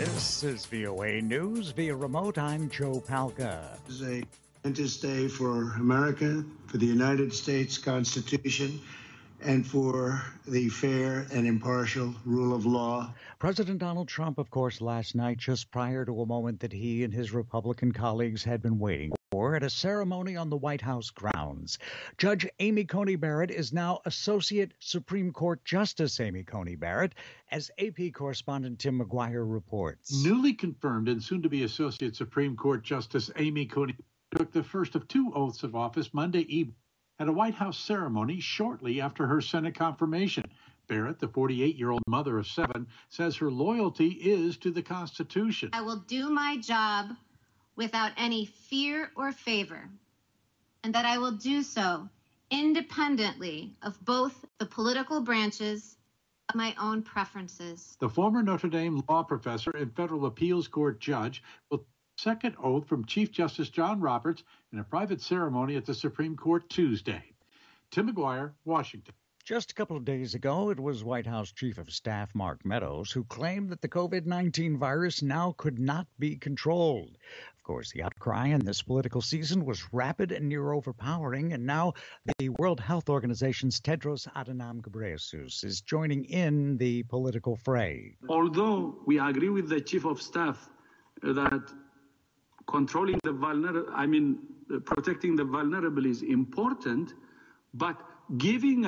This is VOA News via remote. I'm Joe Palca. This is a momentous day for America, for the United States Constitution, and for the fair and impartial rule of law. President Donald Trump, of course, last night, just prior to a moment that he and his Republican colleagues had been waiting for, at a ceremony on the White House grounds. Judge Amy Coney Barrett is now Associate Supreme Court Justice Amy Coney Barrett, as AP correspondent Tim McGuire reports. Newly confirmed and soon-to-be Associate Supreme Court Justice Amy Coney took the first of two oaths of office Monday evening at a White House ceremony shortly after her Senate confirmation. Barrett, the 48-year-old mother of seven, says her loyalty is to the Constitution. I will do my job without any fear or favor, and that I will do so independently of both the political branches of my own preferences. The former Notre Dame law professor and federal appeals court judge will take a second oath from Chief Justice John Roberts in a private ceremony at the Supreme Court Tuesday. Tim McGuire, Washington. Just a couple of days ago, it was White House Chief of Staff Mark Meadows who claimed that the COVID-19 virus now could not be controlled. Of course, the outcry in this political season was rapid and near overpowering, and now the World Health Organization's Tedros Adhanom Ghebreyesus is joining in the political fray. Although we agree with the Chief of Staff that controlling the protecting the vulnerable is important, but giving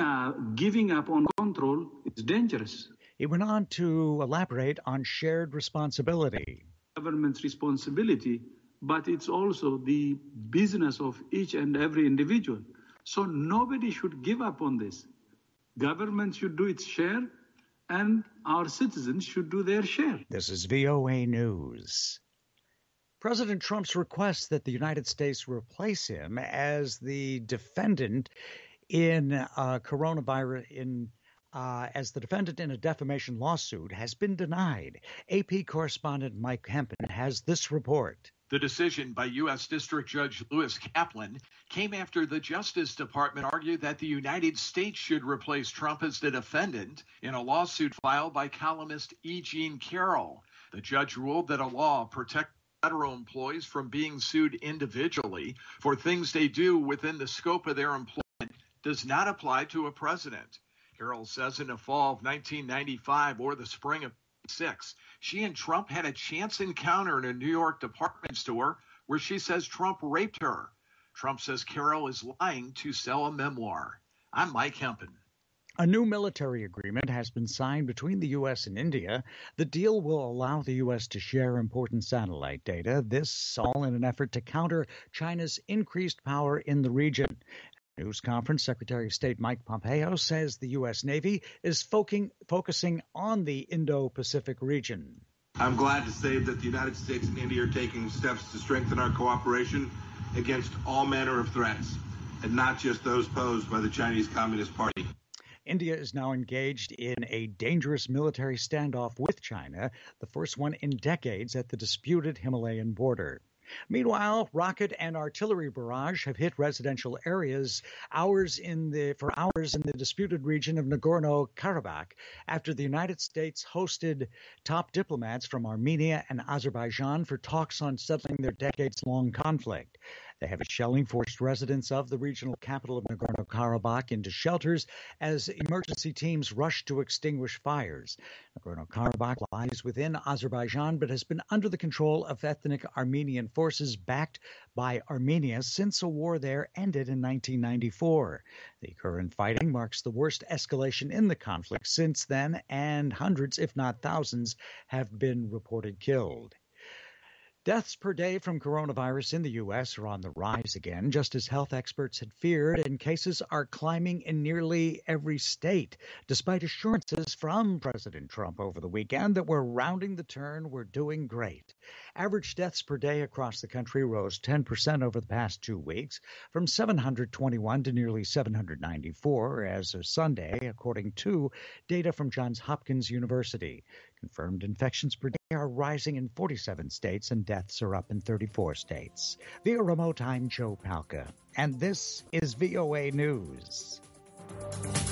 up on control is dangerous. He went on to elaborate on shared responsibility. Government's responsibility, but it's also the business of each and every individual. So nobody should give up on this. Government should do its share, and our citizens should do their share. This is VOA News. President Trump's request that the United States replace him as the defendant in as the defendant in a defamation lawsuit has been denied. AP correspondent Mike Hempen has this report. The decision by U.S. District Judge Lewis Kaplan came after the Justice Department argued that the United States should replace Trump as the defendant in a lawsuit filed by columnist E. Jean Carroll. The judge ruled that a law protects federal employees from being sued individually for things they do within the scope of their employment does not apply to a president. Carroll says in the fall of 1995 or the spring of 1996, she and Trump had a chance encounter in a New York department store where she says Trump raped her. Trump says Carroll is lying to sell a memoir. I'm Mike Hempen. A new military agreement has been signed between the U.S. and India. The deal will allow the U.S. to share important satellite data, this all in an effort to counter China's increased power in the region. News conference, Secretary of State Mike Pompeo says the U.S. Navy is focusing on the Indo-Pacific region. I'm glad to say that the United States and India are taking steps to strengthen our cooperation against all manner of threats, and not just those posed by the Chinese Communist Party. India is now engaged in a dangerous military standoff with China, the first one in decades at the disputed Himalayan border. Meanwhile, rocket and artillery barrage have hit residential areas for hours in the disputed region of Nagorno-Karabakh after the United States hosted top diplomats from Armenia and Azerbaijan for talks on settling their decades-long conflict. The heavy shelling forced residents of the regional capital of Nagorno-Karabakh into shelters as emergency teams rushed to extinguish fires. Nagorno-Karabakh lies within Azerbaijan but has been under the control of ethnic Armenian forces backed by Armenia since a war there ended in 1994. The current fighting marks the worst escalation in the conflict since then, and hundreds, if not thousands, have been reported killed. Deaths per day from coronavirus in the U.S. are on the rise again, just as health experts had feared, and cases are climbing in nearly every state, despite assurances from President Trump over the weekend that we're rounding the turn, we're doing great. Average deaths per day across the country rose 10% over the past 2 weeks, from 721 to nearly 794 as of Sunday, according to data from Johns Hopkins University. Confirmed infections per day are rising in 47 states and deaths are up in 34 states. Via remote, I'm Joe Palca, and this is VOA News.